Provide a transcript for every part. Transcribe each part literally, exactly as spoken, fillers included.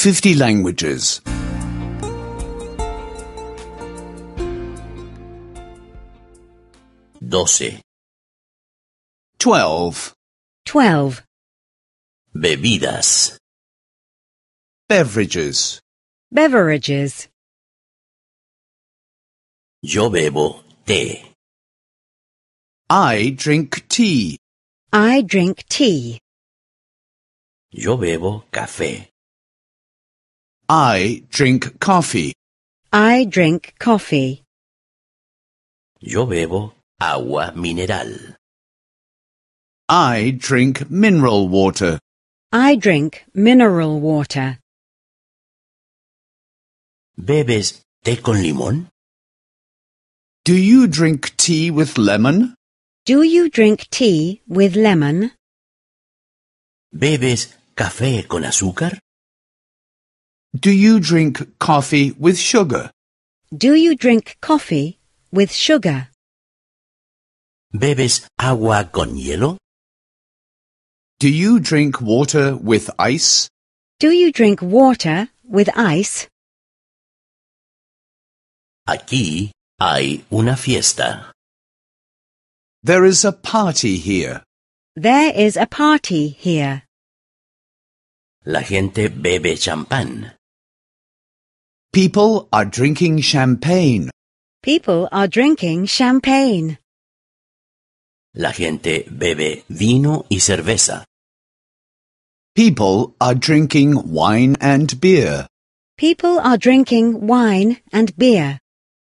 fifty languages. doce, Twelve. Twelve. bebidas, Beverages. Beverages. yo bebo té, I drink tea. I drink tea. yo bebo café, I drink coffee. I drink coffee. yo bebo agua mineral, I drink mineral water. I drink mineral water. ¿bebes té con limón? Do you drink tea with lemon? Do you drink tea with lemon? ¿bebes café con azúcar? Do you drink coffee with sugar? Do you drink coffee with sugar? ¿bebes agua con hielo? Do you drink water with ice? Do you drink water with ice? Aquí hay una fiesta. There is a party here. There is a party here. La gente bebe champán. People are drinking champagne. People are drinking champagne. La gente bebe vino y cerveza. People are drinking wine and beer. People are drinking wine and beer.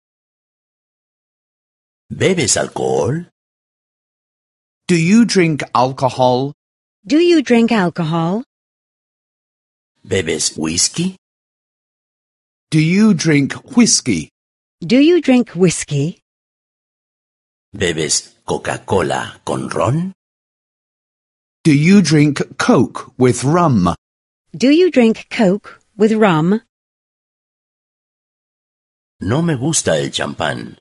¿bebes alcohol? Do you drink alcohol? Do you drink alcohol? ¿bebes whisky? Do you drink whiskey? Do you drink whiskey? ¿bebes Coca-Cola con ron? Do you drink Coke with rum? Do you drink Coke with rum? No me gusta el champán.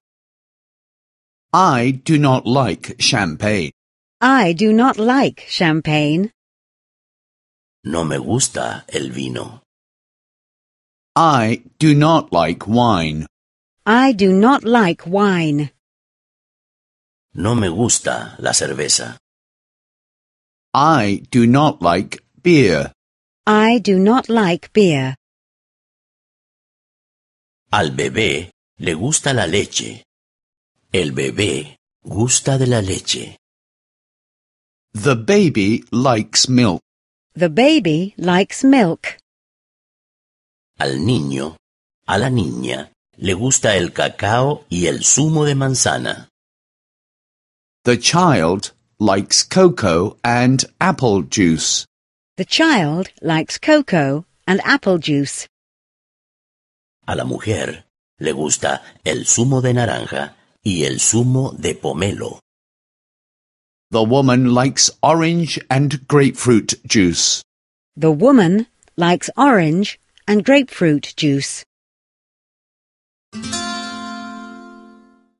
I do not like champagne. I do not like champagne. No me gusta el vino. I do not like wine. I do not like wine. No me gusta la cerveza. I do not like beer. I do not like beer. Al bebé le gusta la leche. El bebé gusta de la leche. The baby likes milk. The baby likes milk. Al niño, a la niña, le gusta el cacao y el zumo de manzana. The child likes cocoa and apple juice. The child likes cocoa and apple juice. A la mujer le gusta el zumo de naranja y el zumo de pomelo. The woman likes orange and grapefruit juice. The woman likes orange and grapefruit juice.